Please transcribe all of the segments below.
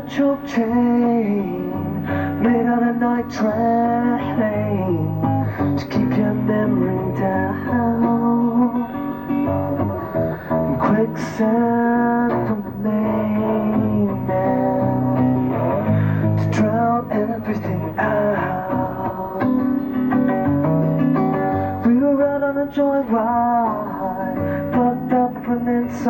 choke chain made on a night train to keep your memory down. Quicksand from the mainland to drown everything out. We were out on a joyride, fucked up from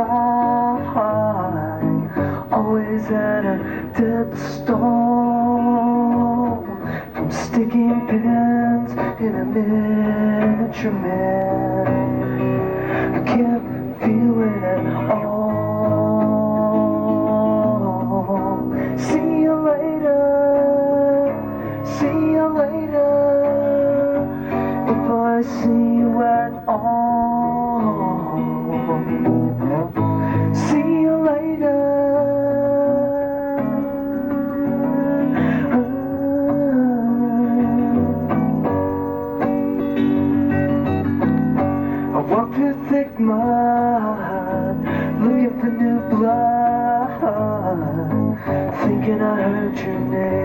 inside, always at a dead stall, from sticking pins in a miniature man. I can't feel it at all. See you later, see you later, if I see you at all. See you later. I walk through thick mud, looking for new blood, thinking I heard your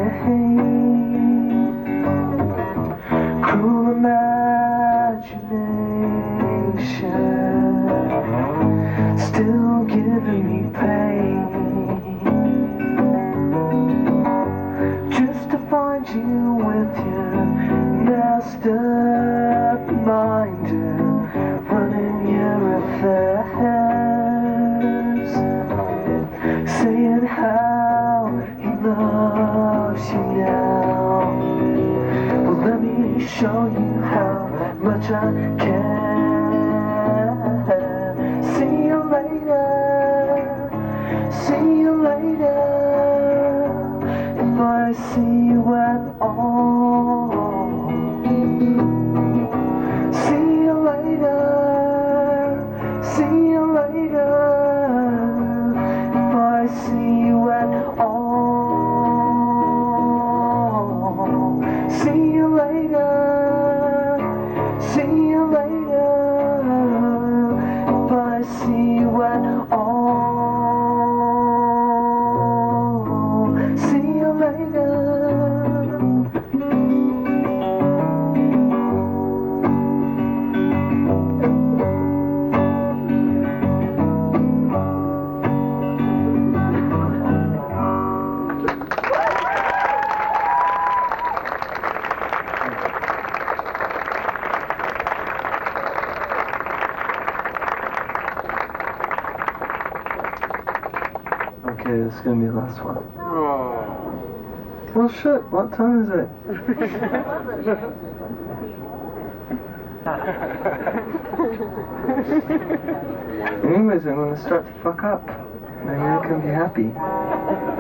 name. Cruel imagination, still giving me pain. Just to find you with your masterminder, running your affairs, saying how he loves you now. Well, let me show you how much I care. See you later, see you later, if I see you at all. See you later, see you later, if I see you at all. See you later, see you later, if I see you at all. See you later. Okay, this is gonna be the last one. Well, shit, what time is it? Anyways, I'm gonna start to fuck up. Maybe I can be happy.